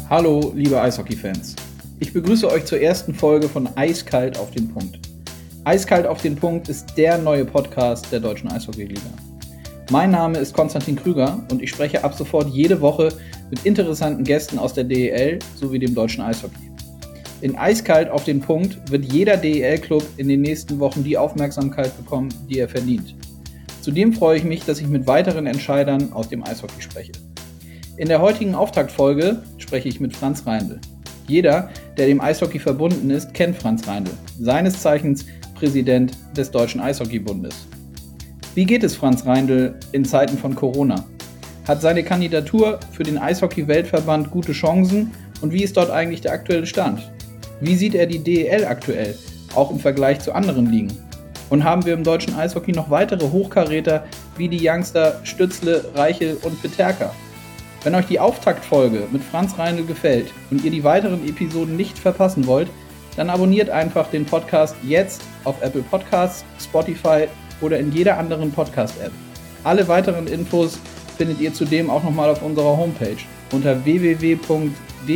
Hallo, liebe Eishockey-Fans. Ich begrüße euch zur ersten Folge von Eiskalt auf den Punkt. Eiskalt auf den Punkt ist der neue Podcast der Deutschen Eishockey-Liga. Mein Name ist Konstantin Krüger und ich spreche ab sofort jede Woche mit interessanten Gästen aus der DEL sowie dem deutschen Eishockey. In Eiskalt auf den Punkt wird jeder DEL-Club in den nächsten Wochen die Aufmerksamkeit bekommen, die er verdient. Zudem freue ich mich, dass ich mit weiteren Entscheidern aus dem Eishockey spreche. In der heutigen Auftaktfolge spreche ich mit Franz Reindl. Jeder, der dem Eishockey verbunden ist, kennt Franz Reindl, seines Zeichens Präsident des Deutschen Eishockeybundes. Wie geht es Franz Reindl in Zeiten von Corona? Hat seine Kandidatur für den Eishockey-Weltverband gute Chancen und wie ist dort eigentlich der aktuelle Stand? Wie sieht er die DEL aktuell, auch im Vergleich zu anderen Ligen? Und haben wir im deutschen Eishockey noch weitere Hochkaräter wie die Youngster Stützle, Reichel und Peterka? Wenn euch die Auftaktfolge mit Franz Reindl gefällt und ihr die weiteren Episoden nicht verpassen wollt, dann abonniert einfach den Podcast jetzt auf Apple Podcasts, Spotify oder in jeder anderen Podcast-App. Alle weiteren Infos findet ihr zudem auch nochmal auf unserer Homepage unter www.del.org.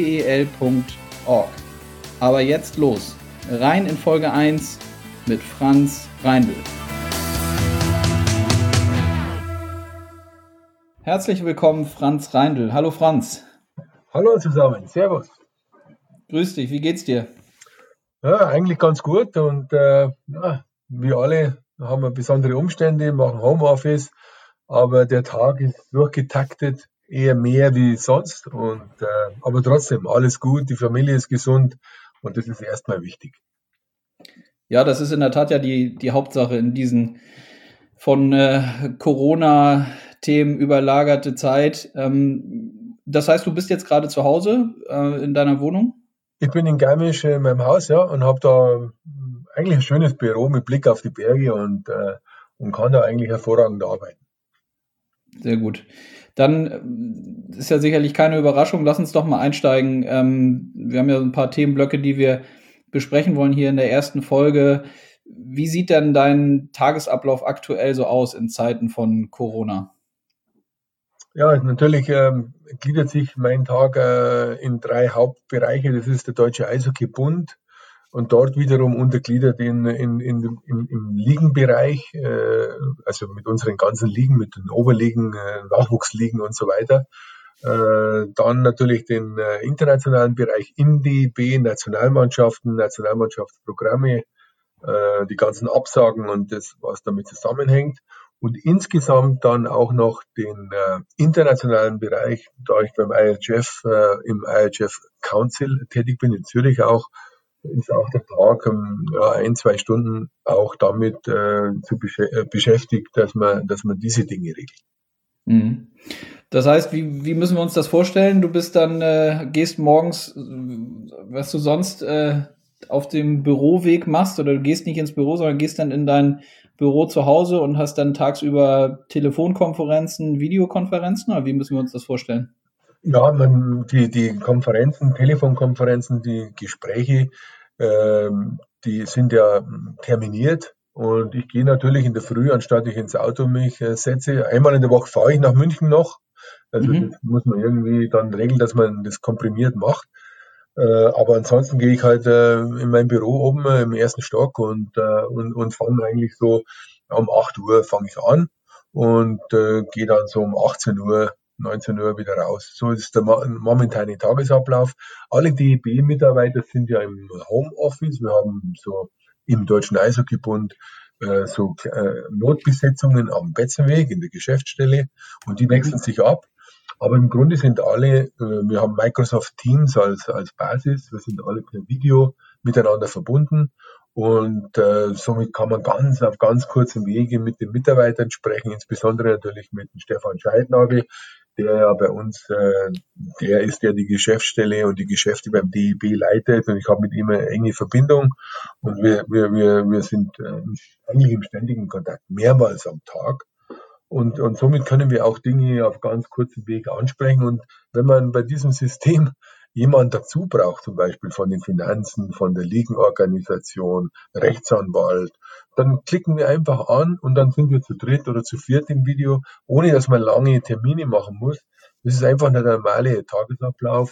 Aber jetzt los, rein in Folge 1 mit Franz Reindl. Herzlich willkommen, Franz Reindl. Hallo Franz. Hallo zusammen, servus. Grüß dich, wie geht's dir? Ja, eigentlich ganz gut und wir alle haben besondere Umstände, machen Homeoffice, aber der Tag ist durchgetaktet, eher mehr wie sonst aber trotzdem alles gut, die Familie ist gesund und das ist erstmal wichtig. Ja, das ist in der Tat ja die Hauptsache in diesen von Corona-Themen überlagerte Zeit. Das heißt, du bist jetzt gerade zu Hause in deiner Wohnung? Ich bin in Garmisch in meinem Haus, ja, und habe da eigentlich ein schönes Büro mit Blick auf die Berge und kann da eigentlich hervorragend arbeiten. Sehr gut. Dann ist ja sicherlich keine Überraschung. Lass uns doch mal einsteigen. Wir haben ja ein paar Themenblöcke, die wir besprechen wollen hier in der ersten Folge. Wie sieht denn dein Tagesablauf aktuell so aus in Zeiten von Corona? Ja, natürlich gliedert sich mein Tag in 3 Hauptbereiche. Das ist der Deutsche Eishockeybund und dort wiederum untergliedert im Ligenbereich, also mit unseren ganzen Ligen, mit den Oberligen, Nachwuchsligen und so weiter. Dann natürlich den internationalen Bereich im DEB, Nationalmannschaften, Nationalmannschaftsprogramme, die ganzen Absagen und das, was damit zusammenhängt. Und insgesamt dann auch noch den internationalen Bereich, da ich beim IHF, im IHF Council tätig bin, in Zürich auch, ist auch der Tag 1-2 Stunden auch damit beschäftigt, dass man diese Dinge regelt. Mhm. Das heißt, wie müssen wir uns das vorstellen? Du bist dann, gehst morgens, was du sonst auf dem Büroweg machst, oder du gehst nicht ins Büro, sondern gehst dann in dein Büro zu Hause und hast dann tagsüber Telefonkonferenzen, Videokonferenzen, oder wie müssen wir uns das vorstellen? Ja, die Konferenzen, Telefonkonferenzen, die Gespräche, die sind ja terminiert und ich gehe natürlich in der Früh, anstatt ich ins Auto mich setze, einmal in der Woche fahre ich nach München noch. Also das muss man irgendwie dann regeln, dass man das komprimiert macht. Aber ansonsten gehe ich halt in mein Büro oben im ersten Stock und fange eigentlich so um 8 Uhr fange ich an und gehe dann so um 18 Uhr, 19 Uhr wieder raus. So ist der momentane Tagesablauf. Alle DEB-Mitarbeiter sind ja im Homeoffice. Wir haben so im Deutschen Eishockeybund Notbesetzungen am Betzenweg in der Geschäftsstelle und die wechseln sich ab. Aber im Grunde sind alle, wir haben Microsoft Teams als Basis, wir sind alle per Video miteinander verbunden und somit kann man auf ganz kurzem Wege mit den Mitarbeitern sprechen, insbesondere natürlich mit dem Stefan Scheidnagel, der ja bei uns, der ist ja die Geschäftsstelle und die Geschäfte beim DEB leitet und ich habe mit ihm eine enge Verbindung und wir sind eigentlich im ständigen Kontakt, mehrmals am Tag. Und somit können wir auch Dinge auf ganz kurzem Weg ansprechen. Und wenn man bei diesem System jemanden dazu braucht, zum Beispiel von den Finanzen, von der Ligenorganisation, Rechtsanwalt, dann klicken wir einfach an und dann sind wir zu dritt oder zu viert im Video, ohne dass man lange Termine machen muss. Das ist einfach der normale Tagesablauf.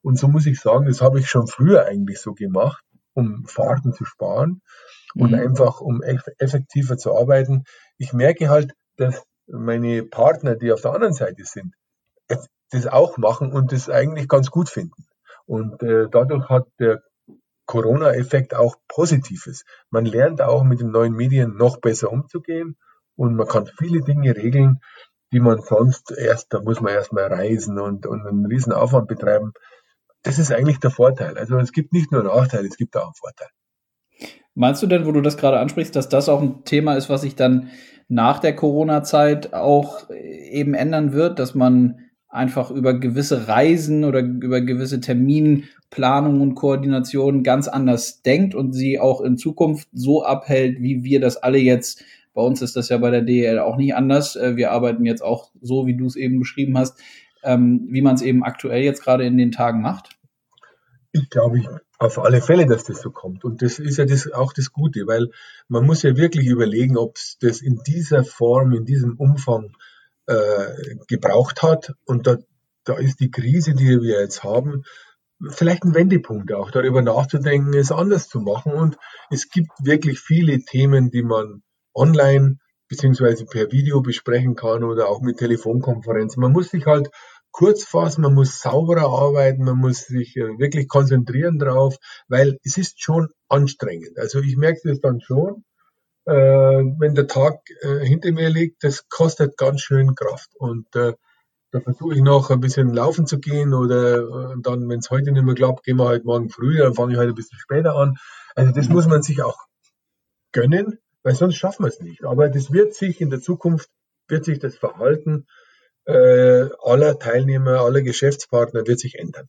Und so muss ich sagen, das habe ich schon früher eigentlich so gemacht, um Fahrten zu sparen und einfach um effektiver zu arbeiten. Ich merke halt, dass meine Partner, die auf der anderen Seite sind, das auch machen und das eigentlich ganz gut finden. Und dadurch hat der Corona-Effekt auch Positives. Man lernt auch mit den neuen Medien noch besser umzugehen und man kann viele Dinge regeln, die man sonst da muss man erst mal reisen und einen riesen Aufwand betreiben. Das ist eigentlich der Vorteil. Also es gibt nicht nur Nachteile, es gibt auch einen Vorteil. Meinst du denn, wo du das gerade ansprichst, dass das auch ein Thema ist, was sich dann nach der Corona-Zeit auch eben ändern wird, dass man einfach über gewisse Reisen oder über gewisse Terminplanung und Koordination ganz anders denkt und sie auch in Zukunft so abhält, wie wir das alle jetzt, bei uns ist das ja bei der DEL auch nicht anders, wir arbeiten jetzt auch so, wie du es eben beschrieben hast, wie man es eben aktuell jetzt gerade in den Tagen macht? Ich glaube auf alle Fälle, dass das so kommt. Und das ist ja auch das Gute, weil man muss ja wirklich überlegen, ob es das in dieser Form, in diesem Umfang gebraucht hat. Und da ist die Krise, die wir jetzt haben, vielleicht ein Wendepunkt auch, darüber nachzudenken, es anders zu machen. Und es gibt wirklich viele Themen, die man online beziehungsweise per Video besprechen kann oder auch mit Telefonkonferenzen. Man muss sich halt kurz fassen, man muss sauberer arbeiten, man muss sich wirklich konzentrieren drauf, weil es ist schon anstrengend. Also ich merke das dann schon, wenn der Tag hinter mir liegt, das kostet ganz schön Kraft. Und da versuche ich noch ein bisschen laufen zu gehen oder dann, wenn es heute nicht mehr klappt, gehen wir halt morgen früh, dann fange ich halt ein bisschen später an. Also das muss man sich auch gönnen, weil sonst schaffen wir es nicht. Aber das wird sich in der Zukunft, wird sich das Verhalten aller Teilnehmer, aller Geschäftspartner wird sich ändern.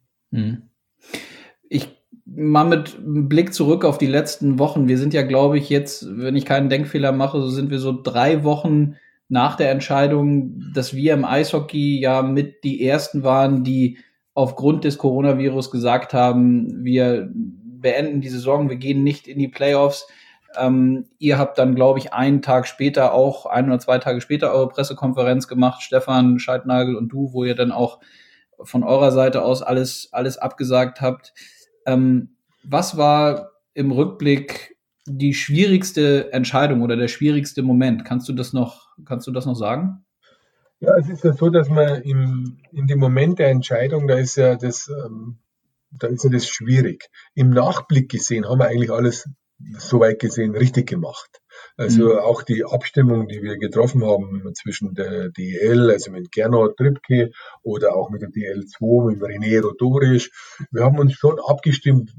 Ich mal mit Blick zurück auf die letzten Wochen. Wir sind ja, glaube ich, jetzt, wenn ich keinen Denkfehler mache, so sind wir so 3 Wochen nach der Entscheidung, dass wir im Eishockey ja mit die Ersten waren, die aufgrund des Coronavirus gesagt haben, wir beenden die Saison, wir gehen nicht in die Playoffs. Ihr habt dann, glaube ich, einen Tag später auch, 1 oder 2 Tage später eure Pressekonferenz gemacht, Stefan Scheidnagel und du, wo ihr dann auch von eurer Seite aus alles abgesagt habt. Was war im Rückblick die schwierigste Entscheidung oder der schwierigste Moment? Kannst du das noch sagen? Ja, es ist ja so, dass man in dem Moment der Entscheidung, da ist ja das schwierig. Im Nachblick gesehen haben wir eigentlich alles soweit gesehen richtig gemacht. Also auch die Abstimmung, die wir getroffen haben zwischen der DEL, also mit Gernot Trippke oder auch mit der DL2, mit René Rodorisch. Wir haben uns schon abgestimmt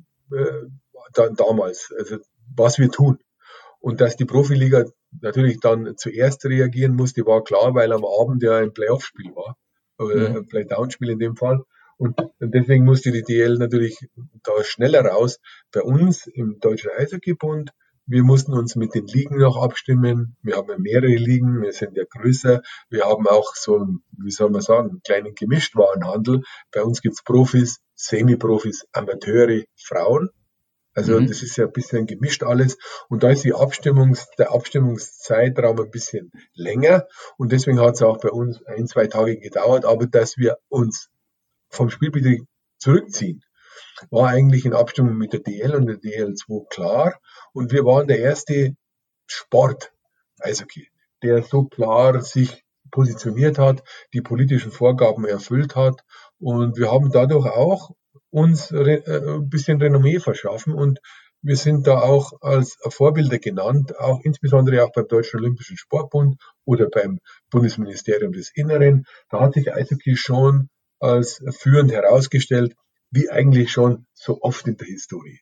damals, also was wir tun. Und dass die Profiliga natürlich dann zuerst reagieren musste, war klar, weil am Abend ja ein Playoff-Spiel war, oder ein Playdown-Spiel in dem Fall. Und deswegen musste die DL natürlich da schneller raus. Bei uns im Deutschen Eishockeybund, wir mussten uns mit den Ligen noch abstimmen. Wir haben ja mehrere Ligen, wir sind ja größer. Wir haben auch so einen, wie soll man sagen, einen kleinen Gemischtwarenhandel. Bei uns gibt's Profis, Semi-Profis, Amateure, Frauen. Also das ist ja ein bisschen gemischt alles. Und da ist der Abstimmungszeitraum ein bisschen länger. Und deswegen hat es auch bei uns 1, 2 Tage gedauert. Aber dass wir uns vom Spielbetrieb zurückziehen, war eigentlich in Abstimmung mit der DL und der DL2 klar. Und wir waren der erste Sport, Eishockey, der so klar sich positioniert hat, die politischen Vorgaben erfüllt hat. Und wir haben dadurch auch uns ein bisschen Renommee verschaffen. Und wir sind da auch als Vorbilder genannt, auch insbesondere auch beim Deutschen Olympischen Sportbund oder beim Bundesministerium des Inneren. Da hat sich Eishockey schon als führend herausgestellt, wie eigentlich schon so oft in der Historie.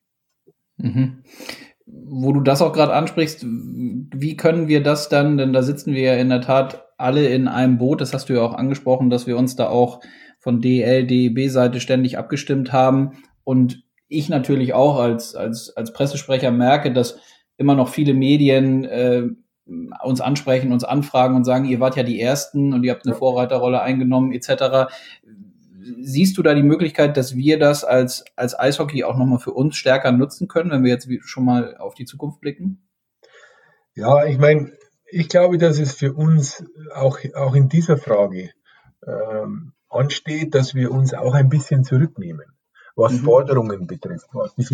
Wo du das auch gerade ansprichst, wie können wir das dann, denn da sitzen wir ja in der Tat alle in einem Boot, das hast du ja auch angesprochen, dass wir uns da auch von DEL, DEB-Seite ständig abgestimmt haben und ich natürlich auch als Pressesprecher merke, dass immer noch viele Medien uns ansprechen, uns anfragen und sagen, ihr wart ja die Ersten und ihr habt eine Vorreiterrolle eingenommen etc. Siehst du da die Möglichkeit, dass wir das als Eishockey auch nochmal für uns stärker nutzen können, wenn wir jetzt schon mal auf die Zukunft blicken? Ja, ich meine, ich glaube, dass es für uns auch in dieser Frage ansteht, dass wir uns auch ein bisschen zurücknehmen. was Forderungen betrifft, was die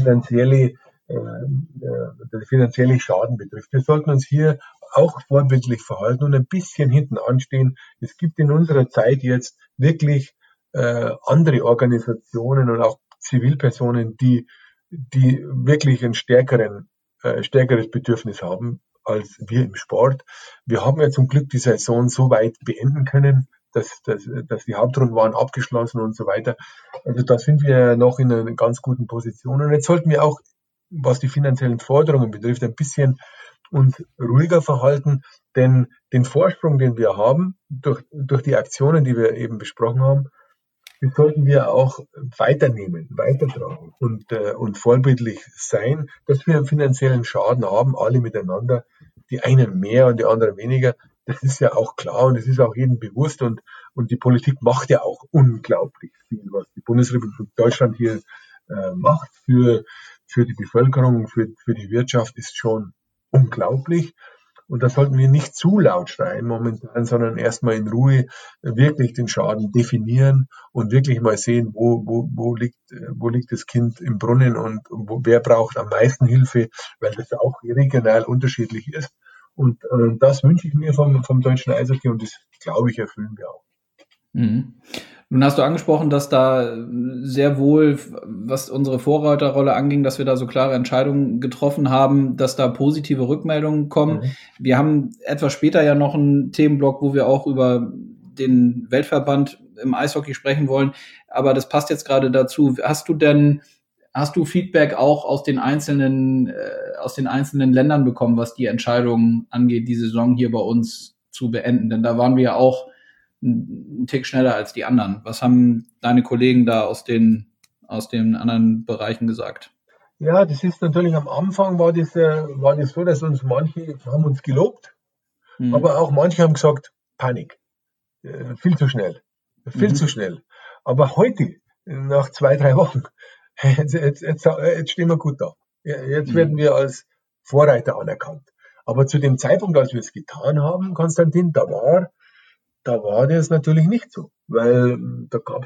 der finanzielle Schaden betrifft. Wir sollten uns hier auch vorbildlich verhalten und ein bisschen hinten anstehen. Es gibt in unserer Zeit jetzt wirklich andere Organisationen und auch Zivilpersonen, die wirklich ein stärkeres Bedürfnis haben als wir im Sport. Wir haben ja zum Glück die Saison so weit beenden können, dass die Hauptrunden waren abgeschlossen und so weiter. Also da sind wir noch in einer ganz guten Position. Und jetzt sollten wir auch, was die finanziellen Forderungen betrifft, ein bisschen uns ruhiger verhalten, denn den Vorsprung, den wir haben, durch die Aktionen, die wir eben besprochen haben, den sollten wir auch weiternehmen, weitertragen und vorbildlich sein, dass wir einen finanziellen Schaden haben, alle miteinander, die einen mehr und die anderen weniger. Das ist ja auch klar und es ist auch jedem bewusst und die Politik macht ja auch unglaublich viel, was die Bundesrepublik Deutschland hier macht für die Bevölkerung, für die Wirtschaft, ist schon unglaublich. Und da sollten wir nicht zu laut schreien momentan, sondern erstmal in Ruhe wirklich den Schaden definieren und wirklich mal sehen, wo liegt das Kind im Brunnen und wer braucht am meisten Hilfe, weil das auch regional unterschiedlich ist. Und das wünsche ich mir vom deutschen Eishockey und das, glaube ich, erfüllen wir auch. Mhm. Nun hast du angesprochen, dass da sehr wohl, was unsere Vorreiterrolle anging, dass wir da so klare Entscheidungen getroffen haben, dass da positive Rückmeldungen kommen. Wir haben etwas später ja noch einen Themenblock, wo wir auch über den Weltverband im Eishockey sprechen wollen. Aber das passt jetzt gerade dazu. Hast du Feedback auch aus den einzelnen Ländern bekommen, was die Entscheidung angeht, die Saison hier bei uns zu beenden? Denn da waren wir ja auch einen Tick schneller als die anderen. Was haben deine Kollegen da aus den anderen Bereichen gesagt? Ja, das ist natürlich am Anfang war das so, dass uns manche haben uns gelobt, aber auch manche haben gesagt, Panik, viel zu schnell. Aber heute, nach 2-3 Wochen, jetzt stehen wir gut da. Jetzt werden wir als Vorreiter anerkannt. Aber zu dem Zeitpunkt, als wir es getan haben, Konstantin, da war das natürlich nicht so, weil da gab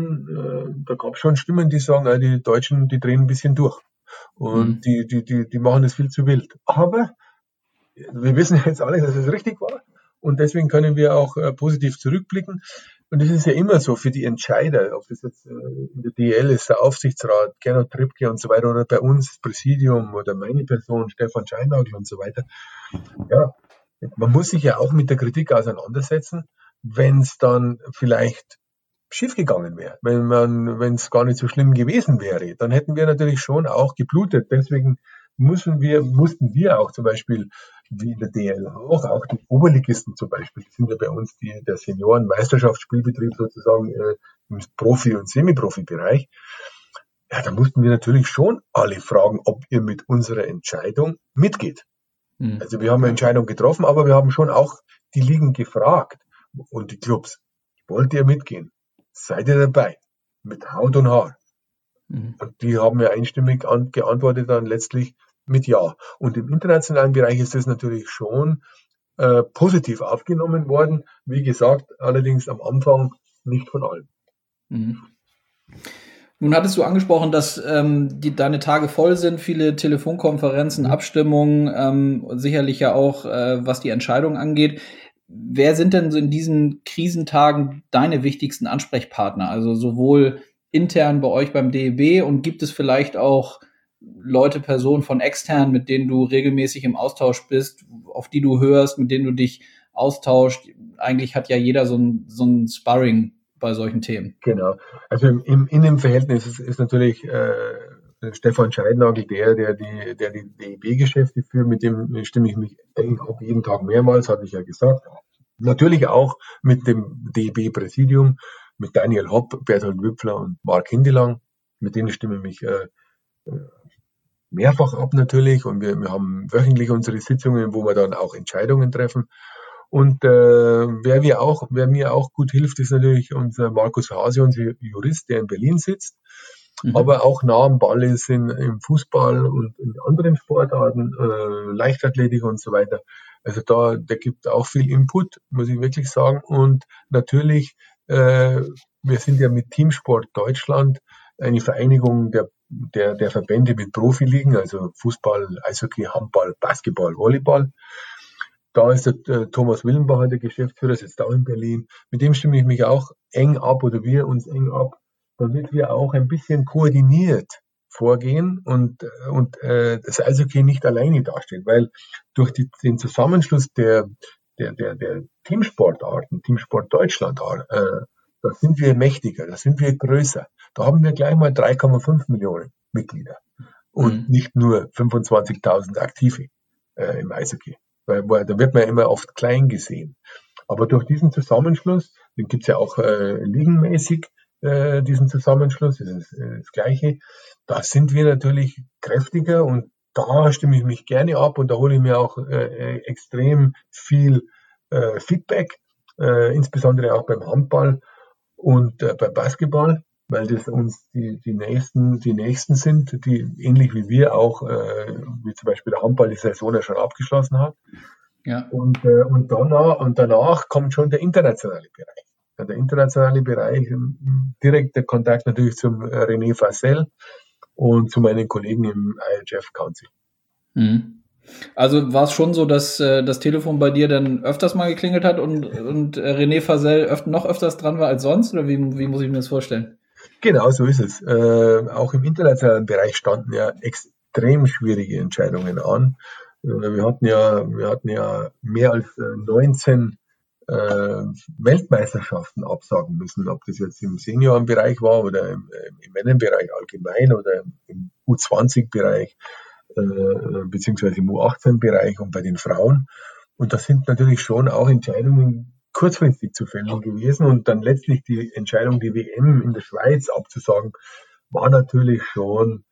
es schon Stimmen, die sagen, die Deutschen, die drehen ein bisschen durch und die machen das viel zu wild. Aber wir wissen jetzt alle, dass es richtig war und deswegen können wir auch positiv zurückblicken. Und das ist ja immer so für die Entscheider, ob das jetzt in der DEL ist, der Aufsichtsrat, Gernot Trippke und so weiter, oder bei uns das Präsidium oder meine Person, Stefan Scheinagel und so weiter. Ja, man muss sich ja auch mit der Kritik auseinandersetzen, wenn es dann vielleicht schiefgegangen wäre, wenn es gar nicht so schlimm gewesen wäre, dann hätten wir natürlich schon auch geblutet. Deswegen mussten wir auch zum Beispiel, wie in der DL auch die Oberligisten zum Beispiel, die sind ja bei uns der Senioren-Meisterschaftsspielbetrieb sozusagen im Profi- und Semi-Profi-Bereich. Ja, da mussten wir natürlich schon alle fragen, ob ihr mit unserer Entscheidung mitgeht. Also wir haben eine Entscheidung getroffen, aber wir haben schon auch die Ligen gefragt und die Clubs, wollt ihr mitgehen? Seid ihr dabei? Mit Haut und Haar. Und die haben ja einstimmig geantwortet dann letztlich mit Ja. Und im internationalen Bereich ist das natürlich schon positiv aufgenommen worden. Wie gesagt, allerdings am Anfang nicht von allen. Nun hattest du angesprochen, dass deine Tage voll sind, viele Telefonkonferenzen, Abstimmungen, sicherlich ja auch, was die Entscheidung angeht. Wer sind denn so in diesen Krisentagen deine wichtigsten Ansprechpartner? Also sowohl intern bei euch beim DEB und gibt es vielleicht auch Leute, Personen von extern, mit denen du regelmäßig im Austausch bist, auf die du hörst, mit denen du dich austauscht? Eigentlich hat ja jeder so ein Sparring bei solchen Themen. Genau. Also in dem Verhältnis ist natürlich Stefan Scheidnagel der die DEB-Geschäfte führt, mit dem stimme ich mich eigentlich auch jeden Tag mehrmals, hatte ich ja gesagt. Natürlich auch mit dem DEB-Präsidium, mit Daniel Hopp, Berthold Wüpfler und Mark Hindelang. Mit denen stimme ich mich mehrfach ab natürlich und wir haben wöchentlich unsere Sitzungen, wo wir dann auch Entscheidungen treffen. Und wer mir auch gut hilft, ist natürlich unser Markus Hase, unser Jurist, der in Berlin sitzt, aber auch nah am Ball ist im Fußball und in anderen Sportarten, Leichtathletik und so weiter. Also der gibt auch viel Input, muss ich wirklich sagen. Und natürlich, wir sind ja mit Teamsport Deutschland eine Vereinigung der Verbände mit Profiligen, also Fußball, Eishockey, Handball, Basketball, Volleyball. Da ist der Thomas Willenbacher, der Geschäftsführer, sitzt auch in Berlin. Mit dem stimme ich mich auch eng ab oder wir uns eng ab, damit wir auch ein bisschen koordiniert vorgehen und das Eishockey nicht alleine dasteht, weil durch den Zusammenschluss der Teamsportarten, Teamsport Deutschland, da sind wir mächtiger, da sind wir größer. Da haben wir gleich mal 3,5 Millionen Mitglieder und nicht nur 25.000 Aktive im Eishockey. Weil da wird man ja immer oft klein gesehen. Aber durch diesen Zusammenschluss, den gibt's ja auch ligenmäßig, diesen Zusammenschluss, das ist das Gleiche, da sind wir natürlich kräftiger und da stimme ich mich gerne ab und da hole ich mir auch extrem viel Feedback, insbesondere auch beim Handball und beim Basketball, weil das uns die Nächsten sind, die ähnlich wie wir auch, wie zum Beispiel der Handball die Saison ja schon abgeschlossen hat. Ja. Und danach kommt schon der internationale Bereich. Der internationale Bereich, direkter Kontakt natürlich zum René Fasel und zu meinen Kollegen im IHF Council. Also war es schon so, dass das Telefon bei dir dann öfters mal geklingelt hat und René Fasel noch öfters dran war als sonst? Oder wie muss ich mir das vorstellen? Genau, so ist es. Auch im internationalen Bereich standen ja extrem schwierige Entscheidungen an. Wir hatten ja mehr als 19 Weltmeisterschaften absagen müssen, ob das jetzt im Seniorenbereich war oder im Männerbereich allgemein oder im U20-Bereich beziehungsweise im U18-Bereich und bei den Frauen. Und das sind natürlich schon auch Entscheidungen kurzfristig zu fällen gewesen. Und dann letztlich die Entscheidung, die WM in der Schweiz abzusagen, war natürlich schon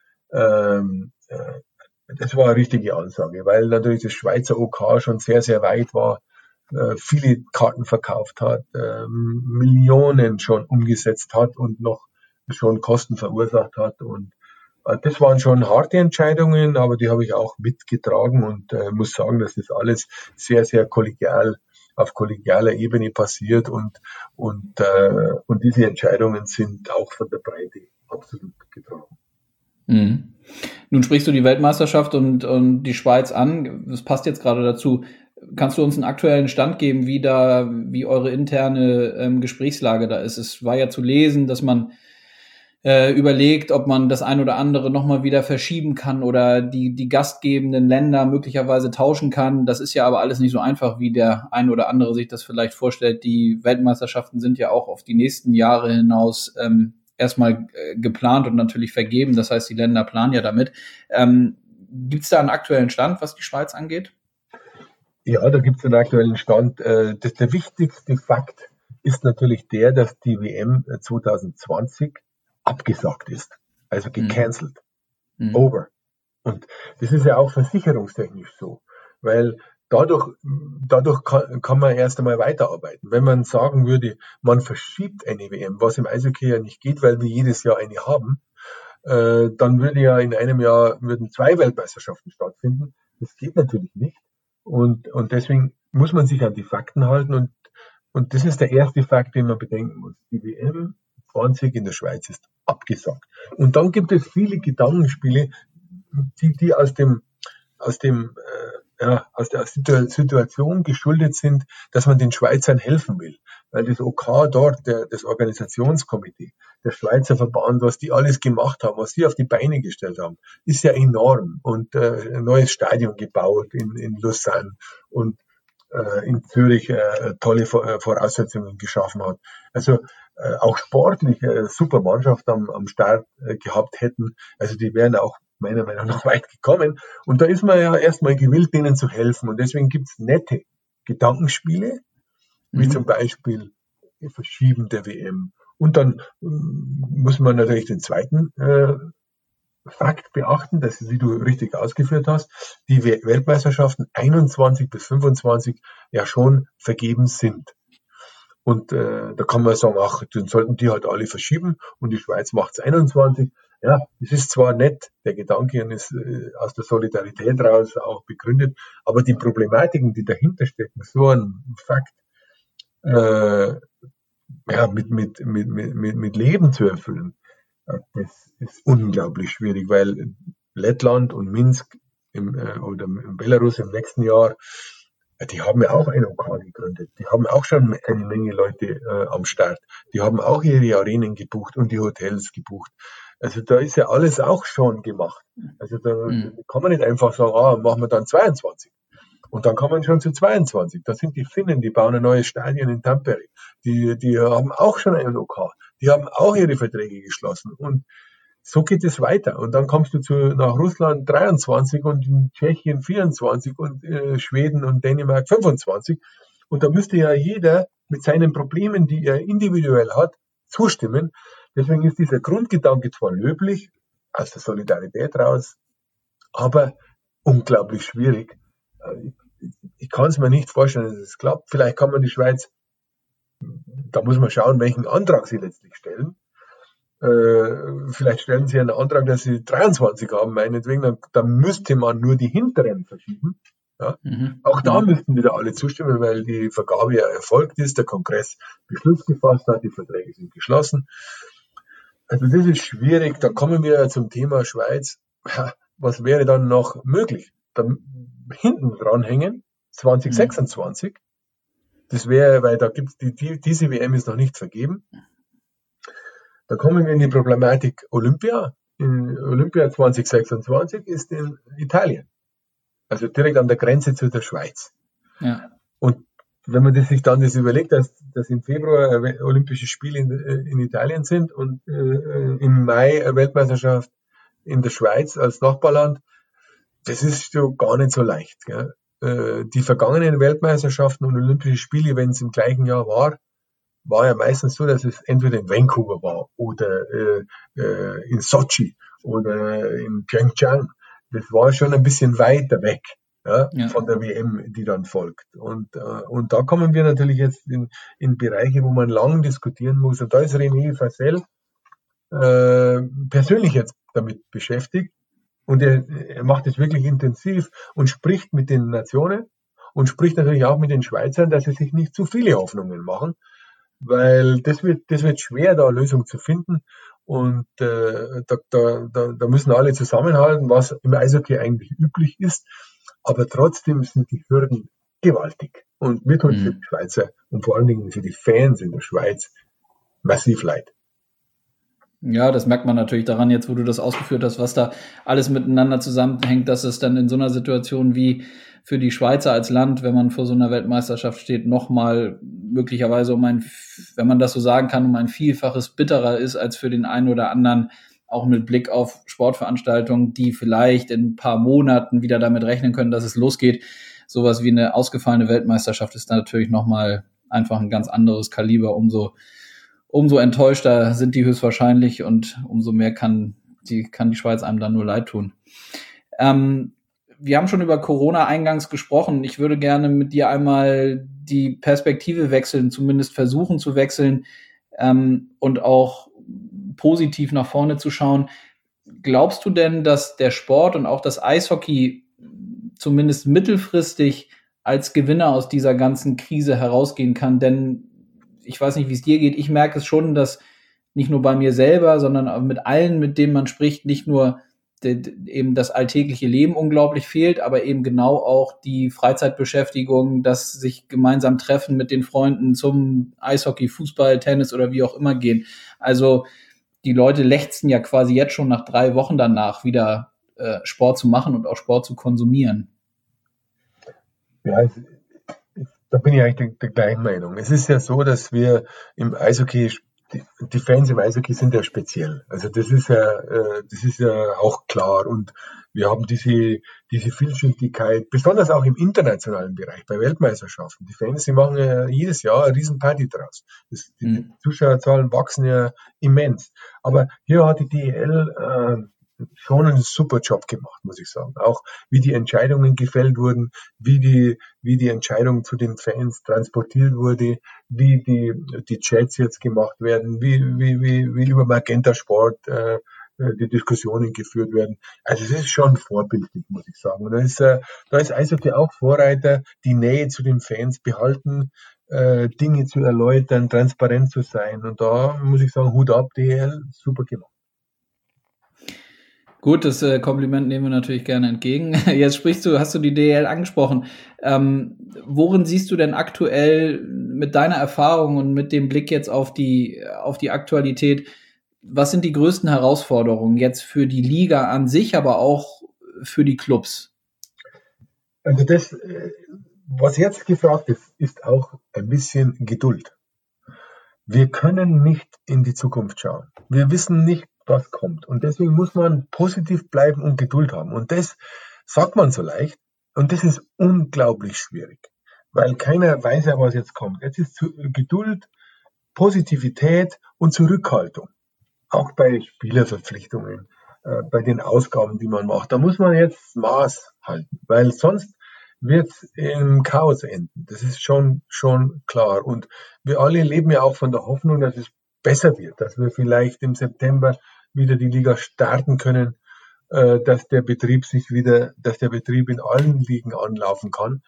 das war eine richtige Ansage, weil natürlich das Schweizer OK schon sehr, sehr weit war, viele Karten verkauft hat, Millionen schon umgesetzt hat und noch schon Kosten verursacht hat. Und das waren schon harte Entscheidungen, aber die habe ich auch mitgetragen und muss sagen, dass das alles sehr, sehr kollegial auf kollegialer Ebene passiert und diese Entscheidungen sind auch von der Breite absolut getragen. Nun sprichst du die Weltmeisterschaft und die Schweiz an. Das passt jetzt gerade dazu. Kannst du uns einen aktuellen Stand geben, wie eure interne Gesprächslage da ist? Es war ja zu lesen, dass man überlegt, ob man das ein oder andere nochmal wieder verschieben kann oder die gastgebenden Länder möglicherweise tauschen kann. Das ist ja aber alles nicht so einfach, wie der ein oder andere sich das vielleicht vorstellt. Die Weltmeisterschaften sind ja auch auf die nächsten Jahre hinaus erstmal geplant und natürlich vergeben. Das heißt, die Länder planen ja damit. Gibt es da einen aktuellen Stand, was die Schweiz angeht? Ja, da gibt es einen aktuellen Stand. Der wichtigste Fakt ist natürlich der, dass die WM 2020 abgesagt ist, also gecancelt, over. Und das ist ja auch versicherungstechnisch so, weil dadurch kann man erst einmal weiterarbeiten. Wenn man sagen würde, man verschiebt eine WM, was im Eishockey ja nicht geht, weil wir jedes Jahr eine haben, dann würde ja in einem Jahr würden 2 Weltmeisterschaften stattfinden. Das geht natürlich nicht. Und deswegen muss man sich an die Fakten halten und das ist der erste Fakt, den man bedenken muss. Die WM 20 in der Schweiz ist abgesagt. Und dann gibt es viele Gedankenspiele, die aus der Situation geschuldet sind, dass man den Schweizern helfen will. Weil das OK dort, das Organisationskomitee, der Schweizer Verband, was die alles gemacht haben, was die auf die Beine gestellt haben, ist ja enorm. Und ein neues Stadion gebaut in Lausanne und in Zürich tolle Voraussetzungen geschaffen hat. Also auch sportlich super Mannschaft am Start gehabt hätten. Also die wären auch meiner Meinung nach weit gekommen. Und da ist man ja erstmal gewillt, denen zu helfen. Und deswegen gibt's nette Gedankenspiele, wie zum Beispiel Verschieben der WM. Und dann muss man natürlich den zweiten Fakt beachten, dass, wie du richtig ausgeführt hast, die Weltmeisterschaften 21 bis 25 ja schon vergeben sind. Und da kann man sagen, ach, dann sollten die halt alle verschieben und die Schweiz macht's 21. Ja, es ist zwar nett, der Gedanke und ist aus der Solidarität raus auch begründet, aber die Problematiken, die dahinter stecken, so ein Fakt mit Leben zu erfüllen, Das ist unglaublich schwierig, weil Lettland und Minsk oder in Belarus im nächsten Jahr, die haben ja auch ein OK gegründet. Die haben auch schon eine Menge Leute am Start. Die haben auch ihre Arenen gebucht und die Hotels gebucht. Also da ist ja alles auch schon gemacht. Also da kann man nicht einfach sagen, machen wir dann 22. Und dann kann man schon zu 22. Da sind die Finnen, die bauen ein neues Stadion in Tampere. Die haben auch schon einen OK. Die haben auch ihre Verträge geschlossen. Und so geht es weiter. Und dann kommst du nach Russland 23 und in Tschechien 24 und Schweden und Dänemark 25. Und da müsste ja jeder mit seinen Problemen, die er individuell hat, zustimmen. Deswegen ist dieser Grundgedanke zwar löblich, aus der Solidarität raus, aber unglaublich schwierig. Ich kann es mir nicht vorstellen, dass es klappt. Vielleicht kann man die Schweiz, da muss man schauen, welchen Antrag sie letztlich stellen. Vielleicht stellen sie einen Antrag, dass sie 23 haben, meinetwegen, dann müsste man nur die hinteren verschieben. Ja? Auch da müssten wieder alle zustimmen, weil die Vergabe ja erfolgt ist, der Kongress Beschluss gefasst hat, die Verträge sind geschlossen. Also das ist schwierig. Da kommen wir zum Thema Schweiz. Was wäre dann noch möglich? Dann hinten dranhängen, 2026. Das wäre, weil da gibt's diese WM ist noch nicht vergeben. Da kommen wir in die Problematik Olympia. Olympia 2026 ist in Italien. Also direkt an der Grenze zu der Schweiz. Ja. Und wenn man sich dann das überlegt, dass im Februar Olympische Spiele in Italien sind und im Mai eine Weltmeisterschaft in der Schweiz als Nachbarland, das ist so gar nicht so leicht. Gell? Die vergangenen Weltmeisterschaften und Olympische Spiele, wenn es im gleichen Jahr war ja meistens so, dass es entweder in Vancouver war oder in Sochi oder in Pyeongchang. Das war schon ein bisschen weiter weg von der WM, die dann folgt. Und da kommen wir natürlich jetzt in Bereiche, wo man lang diskutieren muss. Und da ist René Fasel persönlich jetzt damit beschäftigt. Und er macht es wirklich intensiv und spricht mit den Nationen und spricht natürlich auch mit den Schweizern, dass sie sich nicht zu viele Hoffnungen machen, weil das wird schwer, da eine Lösung zu finden. Und da müssen alle zusammenhalten, was im Eishockey eigentlich üblich ist. Aber trotzdem sind die Hürden gewaltig. Und mir tut für die Schweizer und vor allen Dingen für die Fans in der Schweiz massiv leid. Ja, das merkt man natürlich daran, jetzt wo du das ausgeführt hast, was da alles miteinander zusammenhängt, dass es dann in so einer Situation wie für die Schweizer als Land, wenn man vor so einer Weltmeisterschaft steht, nochmal möglicherweise wenn man das so sagen kann, um ein Vielfaches bitterer ist als für den einen oder anderen, auch mit Blick auf Sportveranstaltungen, die vielleicht in ein paar Monaten wieder damit rechnen können, dass es losgeht. Sowas wie eine ausgefallene Weltmeisterschaft ist da natürlich nochmal einfach ein ganz anderes Kaliber, umso enttäuschter sind die höchstwahrscheinlich und umso mehr kann die Schweiz einem dann nur leid tun. Wir haben schon über Corona eingangs gesprochen. Ich würde gerne mit dir einmal die Perspektive wechseln, zumindest versuchen zu wechseln und auch positiv nach vorne zu schauen. Glaubst du denn, dass der Sport und auch das Eishockey zumindest mittelfristig als Gewinner aus dieser ganzen Krise herausgehen kann? Denn ich weiß nicht, wie es dir geht. Ich merke es schon, dass nicht nur bei mir selber, sondern auch mit allen, mit denen man spricht, nicht nur eben das alltägliche Leben unglaublich fehlt, aber eben genau auch die Freizeitbeschäftigung, das sich gemeinsam treffen mit den Freunden zum Eishockey, Fußball, Tennis oder wie auch immer gehen. Also die Leute lechzen ja quasi jetzt schon nach 3 Wochen danach wieder Sport zu machen und auch Sport zu konsumieren. Ja, da bin ich eigentlich der gleichen Meinung. Es ist ja so, dass wir im Eishockey, die Fans im Eishockey sind ja speziell. Also das ist ja auch klar. Und wir haben diese Vielschichtigkeit, besonders auch im internationalen Bereich, bei Weltmeisterschaften. Die Fans, die machen ja jedes Jahr eine Riesenparty draus. Die Zuschauerzahlen wachsen ja immens. Aber hier hat die DEL schon einen super Job gemacht, muss ich sagen. Auch wie die Entscheidungen gefällt wurden, wie die Entscheidung zu den Fans transportiert wurde, wie die Chats jetzt gemacht werden, wie über Magenta Sport die Diskussionen geführt werden. Also es ist schon vorbildlich, muss ich sagen. Und da ist Eishockey auch Vorreiter, die Nähe zu den Fans behalten, Dinge zu erläutern, transparent zu sein. Und da muss ich sagen, Hut ab, DEL, super gemacht. Gut, das Kompliment nehmen wir natürlich gerne entgegen. Jetzt hast du die DEL angesprochen. Worin siehst du denn aktuell mit deiner Erfahrung und mit dem Blick jetzt auf die Aktualität, was sind die größten Herausforderungen jetzt für die Liga an sich, aber auch für die Clubs? Also was jetzt gefragt ist, ist auch ein bisschen Geduld. Wir können nicht in die Zukunft schauen. Wir wissen nicht, was kommt. Und deswegen muss man positiv bleiben und Geduld haben. Und das sagt man so leicht. Und das ist unglaublich schwierig, weil keiner weiß ja, was jetzt kommt. Jetzt ist Geduld, Positivität und Zurückhaltung. Auch bei Spielerverpflichtungen, bei den Ausgaben, die man macht. Da muss man jetzt Maß halten, weil sonst wird es im Chaos enden. Das ist schon klar. Und wir alle leben ja auch von der Hoffnung, dass es besser wird, dass wir vielleicht im September wieder die Liga starten können, dass der Betrieb in allen Ligen anlaufen kann.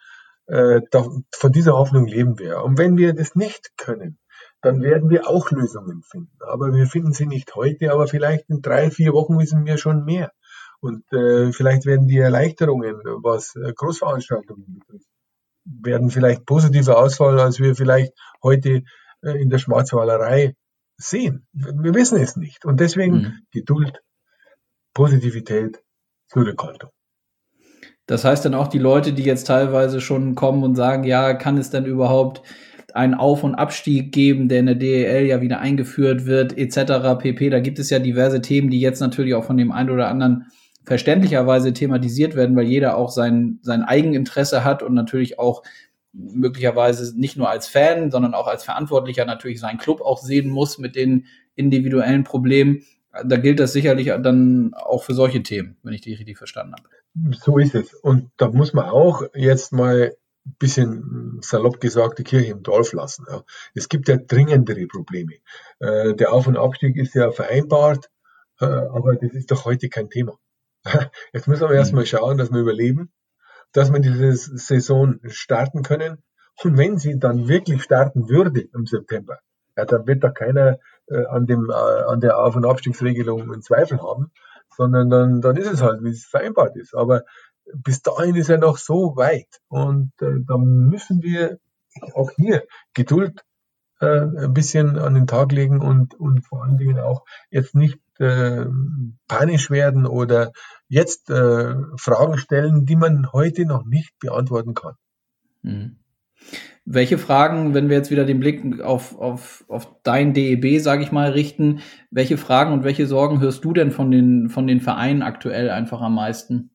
Von dieser Hoffnung leben wir. Und wenn wir das nicht können, dann werden wir auch Lösungen finden. Aber wir finden sie nicht heute, aber vielleicht in 3-4 Wochen wissen wir schon mehr. Und vielleicht werden die Erleichterungen, was Großveranstaltungen betrifft, werden vielleicht positiver ausfallen, als wir vielleicht heute in der Schwarzwalderei sehen. Wir wissen es nicht. Und deswegen Geduld, Positivität, Zurückhaltung. Das heißt dann auch die Leute, die jetzt teilweise schon kommen und sagen, ja, kann es denn überhaupt einen Auf- und Abstieg geben, der in der DEL ja wieder eingeführt wird, etc. pp. Da gibt es ja diverse Themen, die jetzt natürlich auch von dem einen oder anderen verständlicherweise thematisiert werden, weil jeder auch sein Eigeninteresse hat und natürlich auch möglicherweise nicht nur als Fan, sondern auch als Verantwortlicher natürlich seinen Club auch sehen muss mit den individuellen Problemen. Da gilt das sicherlich dann auch für solche Themen, wenn ich die richtig verstanden habe. So ist es. Und da muss man auch jetzt mal ein bisschen salopp gesagt die Kirche im Dorf lassen. Ja. Es gibt ja dringendere Probleme. Der Auf- und Abstieg ist ja vereinbart, aber das ist doch heute kein Thema. Jetzt müssen wir erstmal schauen, dass wir überleben, dass wir diese Saison starten können. Und wenn sie dann wirklich starten würde im September, ja, dann wird da keiner an der Auf- und Abstiegsregelung einen Zweifel haben, sondern dann ist es halt, wie es vereinbart ist. Aber bis dahin ist er noch so weit. Und da müssen wir auch hier Geduld ein bisschen an den Tag legen und vor allen Dingen auch jetzt nicht panisch werden oder jetzt Fragen stellen, die man heute noch nicht beantworten kann. Mhm. Welche Fragen, wenn wir jetzt wieder den Blick auf dein DEB, sage ich mal, richten, welche Fragen und welche Sorgen hörst du denn von den Vereinen aktuell einfach am meisten?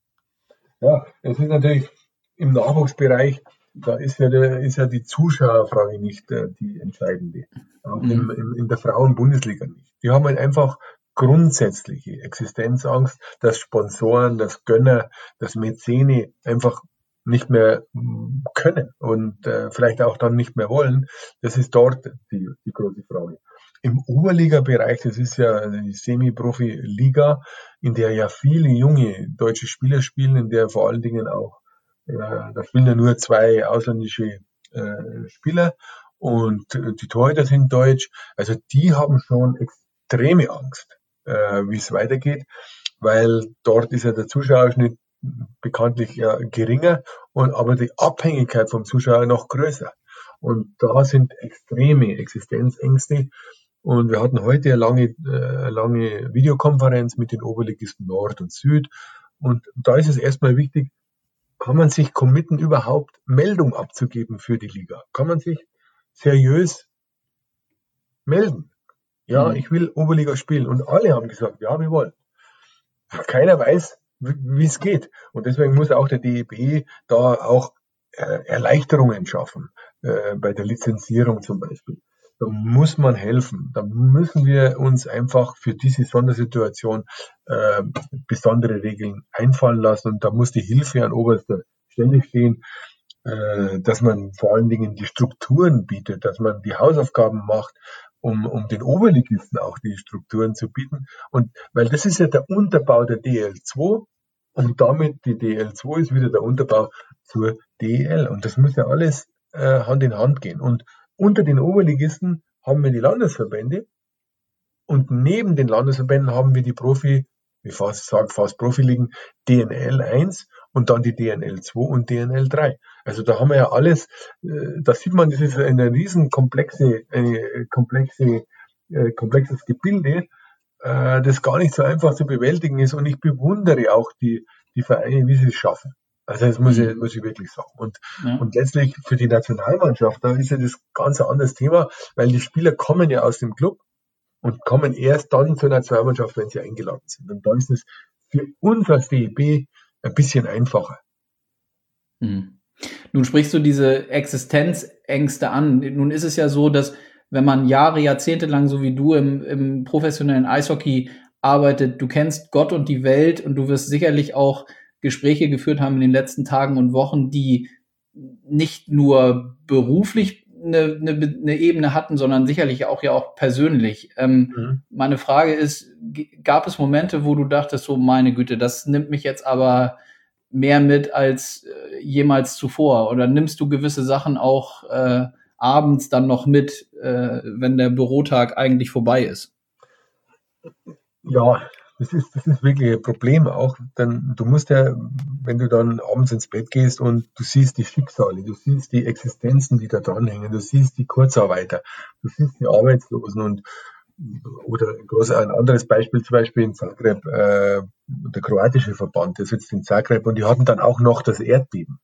Ja, es ist natürlich im Nachwuchsbereich, da ist ja die Zuschauerfrage nicht die entscheidende. Auch in der Frauen-Bundesliga nicht. Die haben halt einfach grundsätzliche Existenzangst, dass Sponsoren, dass Gönner, dass Mäzene einfach nicht mehr können und vielleicht auch dann nicht mehr wollen. Das ist dort die große Frage. Im Oberliga-Bereich, das ist ja die Semi-Profi-Liga, in der ja viele junge deutsche Spieler spielen, in der vor allen Dingen auch, da spielen ja nur 2 ausländische Spieler und die Torhüter sind deutsch. Also die haben schon extreme Angst, wie es weitergeht, weil dort ist ja der Zuschauerschnitt bekanntlich ja geringer, aber die Abhängigkeit vom Zuschauer noch größer. Und da sind extreme Existenzängste. Und wir hatten heute eine lange Videokonferenz mit den Oberligisten Nord und Süd. Und da ist es erstmal wichtig, kann man sich committen, überhaupt Meldung abzugeben für die Liga? Kann man sich seriös melden? Ja, ich will Oberliga spielen. Und alle haben gesagt, ja, wir wollen. Keiner weiß, wie es geht. Und deswegen muss auch der DEB da auch Erleichterungen schaffen, bei der Lizenzierung zum Beispiel. Da muss man helfen. Da müssen wir uns einfach für diese Sondersituation besondere Regeln einfallen lassen. Und da muss die Hilfe an oberster Stelle stehen, dass man vor allen Dingen die Strukturen bietet, dass man die Hausaufgaben macht, um den Oberligisten auch die Strukturen zu bieten. Und weil das ist ja der Unterbau der DL2 und damit die DL2 ist wieder der Unterbau zur DEL. Und das muss ja alles Hand in Hand gehen. Und unter den Oberligisten haben wir die Landesverbände und neben den Landesverbänden haben wir die Profi sage fast Profiligen, DNL 1 und dann die DNL 2 und DNL 3. Also da haben wir ja alles, da sieht man, das ist eine riesen komplexes Gebilde, das gar nicht so einfach zu bewältigen ist. Und ich bewundere auch die Vereine, wie sie es schaffen. Also das muss ich wirklich sagen. Und letztlich für die Nationalmannschaft, da ist ja das ganz ein anderes Thema, weil die Spieler kommen ja aus dem Club und kommen erst dann zur Nationalmannschaft, wenn sie eingeladen sind. Und dann ist es für uns als DEB ein bisschen einfacher. Nun sprichst du diese Existenzängste an. Nun ist es ja so, dass wenn man Jahrzehnte lang, so wie du im professionellen Eishockey arbeitet, du kennst Gott und die Welt und du wirst sicherlich auch Gespräche geführt haben in den letzten Tagen und Wochen, die nicht nur beruflich eine Ebene hatten, sondern sicherlich auch persönlich. Meine Frage ist, gab es Momente, wo du dachtest, so meine Güte, das nimmt mich jetzt aber mehr mit als jemals zuvor? Oder nimmst du gewisse Sachen auch abends dann noch mit, wenn der Bürotag eigentlich vorbei ist? Ja, das ist wirklich ein Problem auch, denn du musst ja, wenn du dann abends ins Bett gehst und du siehst die Schicksale, du siehst die Existenzen, die da dranhängen, du siehst die Kurzarbeiter, du siehst die Arbeitslosen oder ein anderes Beispiel, zum Beispiel in Zagreb, der kroatische Verband, der sitzt in Zagreb und die hatten dann auch noch das Erdbeben.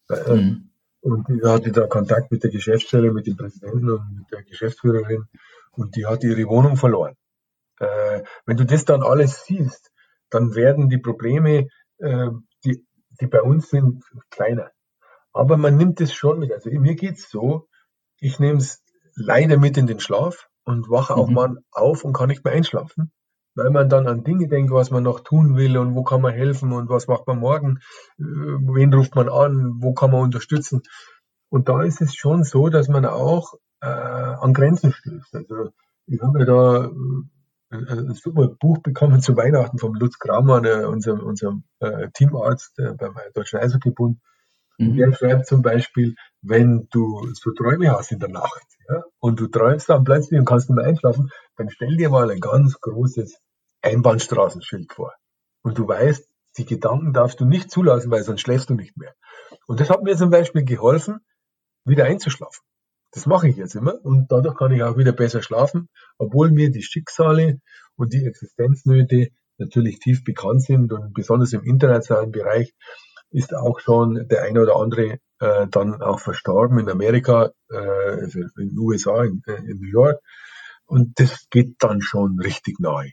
Und die hatte da Kontakt mit der Geschäftsstelle, mit dem Präsidenten und mit der Geschäftsführerin und die hat ihre Wohnung verloren. Wenn du das dann alles siehst, dann werden die Probleme, die bei uns sind, kleiner. Aber man nimmt es schon mit. Also mir geht's so, ich nehme es leider mit in den Schlaf und wache auch mal auf und kann nicht mehr einschlafen, weil man dann an Dinge denkt, was man noch tun will und wo kann man helfen und was macht man morgen, wen ruft man an, wo kann man unterstützen. Und da ist es schon so, dass man auch an Grenzen stößt. Also ich habe ja da ein super Buch bekommen zu Weihnachten vom Lutz Kramer, unserem Teamarzt beim Deutschen Eishockeybund. Und der schreibt zum Beispiel, wenn du so Träume hast in der Nacht, ja, und du träumst dann plötzlich und kannst nicht mehr einschlafen, dann stell dir mal ein ganz großes Einbahnstraßenschild vor. Und du weißt, die Gedanken darfst du nicht zulassen, weil sonst schläfst du nicht mehr. Und das hat mir zum Beispiel geholfen, wieder einzuschlafen. Das mache ich jetzt immer und dadurch kann ich auch wieder besser schlafen, obwohl mir die Schicksale und die Existenznöte natürlich tief bekannt sind und besonders im internationalen Bereich ist auch schon der eine oder andere dann auch verstorben in Amerika, in den USA, in New York und das geht dann schon richtig nahe.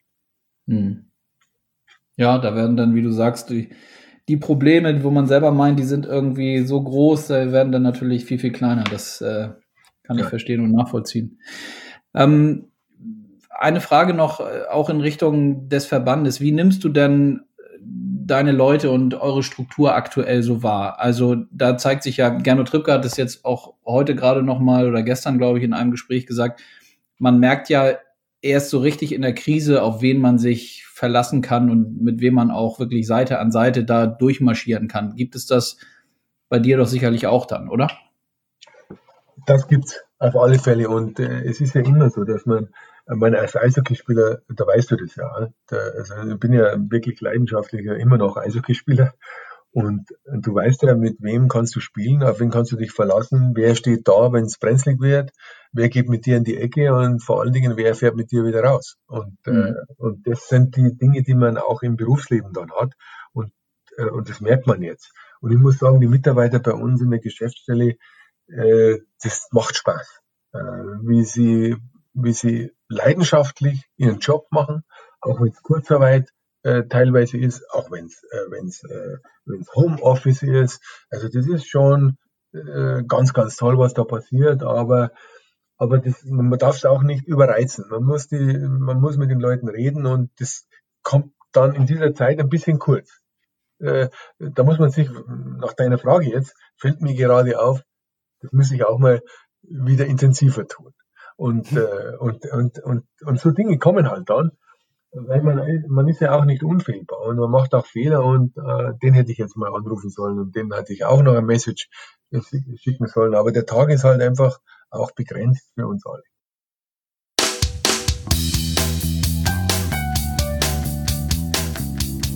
Ja, da werden dann, wie du sagst, die Probleme, wo man selber meint, die sind irgendwie so groß, werden dann natürlich viel, viel kleiner. Das kann ich verstehen und nachvollziehen. Eine Frage noch, auch in Richtung des Verbandes. Wie nimmst du denn deine Leute und eure Struktur aktuell so wahr? Also da zeigt sich ja, Gernot Trippke hat es jetzt auch heute gerade noch mal oder gestern, glaube ich, in einem Gespräch gesagt, man merkt ja erst so richtig in der Krise, auf wen man sich verlassen kann und mit wem man auch wirklich Seite an Seite da durchmarschieren kann. Gibt es das bei dir doch sicherlich auch dann, oder? Das gibt's auf alle Fälle und es ist ja immer so, dass man als Eishockeyspieler, da weißt du das ja, also ich bin ja wirklich leidenschaftlicher immer noch Eishockeyspieler und du weißt ja, mit wem kannst du spielen, auf wen kannst du dich verlassen, wer steht da, wenn es brenzlig wird, wer geht mit dir in die Ecke und vor allen Dingen, wer fährt mit dir wieder raus. Und das sind die Dinge, die man auch im Berufsleben dann hat und das merkt man jetzt. Und ich muss sagen, die Mitarbeiter bei uns in der Geschäftsstelle, das macht Spaß, wie sie leidenschaftlich ihren Job machen, auch wenn es Kurzarbeit teilweise ist, auch wenn es Homeoffice ist. Also das ist schon ganz, ganz toll, was da passiert, aber man darf es auch nicht überreizen. Man muss mit den Leuten reden und das kommt dann in dieser Zeit ein bisschen kurz. Da muss man sich, nach deiner Frage jetzt, fällt mir gerade auf, das muss ich auch mal wieder intensiver tun. Und so Dinge kommen halt dann, weil man ist ja auch nicht unfehlbar und man macht auch Fehler und den hätte ich jetzt mal anrufen sollen und den hätte ich auch noch ein Message schicken sollen. Aber der Tag ist halt einfach auch begrenzt für uns alle.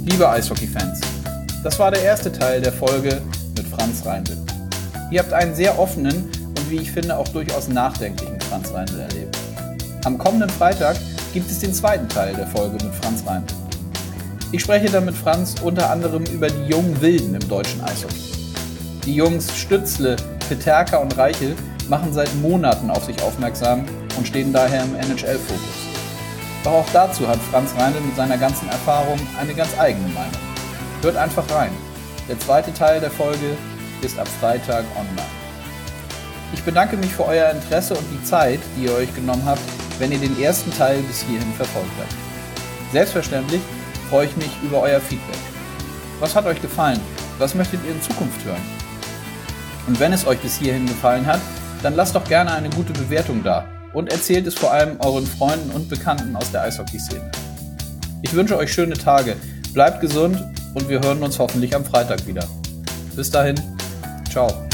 Liebe Eishockey-Fans, das war der erste Teil der Folge mit Franz Reindl. Ihr habt einen sehr offenen und wie ich finde auch durchaus nachdenklichen Franz Reindl erlebt. Am kommenden Freitag gibt es den zweiten Teil der Folge mit Franz Reindl. Ich spreche dann mit Franz unter anderem über die jungen Wilden im deutschen Eishockey. Die Jungs Stützle, Peterka und Reichel machen seit Monaten auf sich aufmerksam und stehen daher im NHL-Fokus. Doch auch dazu hat Franz Reindl mit seiner ganzen Erfahrung eine ganz eigene Meinung. Hört einfach rein. Der zweite Teil der Folge ist ab Freitag online. Ich bedanke mich für euer Interesse und die Zeit, die ihr euch genommen habt, wenn ihr den ersten Teil bis hierhin verfolgt habt. Selbstverständlich freue ich mich über euer Feedback. Was hat euch gefallen? Was möchtet ihr in Zukunft hören? Und wenn es euch bis hierhin gefallen hat, dann lasst doch gerne eine gute Bewertung da und erzählt es vor allem euren Freunden und Bekannten aus der Eishockey-Szene. Ich wünsche euch schöne Tage, bleibt gesund und wir hören uns hoffentlich am Freitag wieder. Bis dahin, ciao.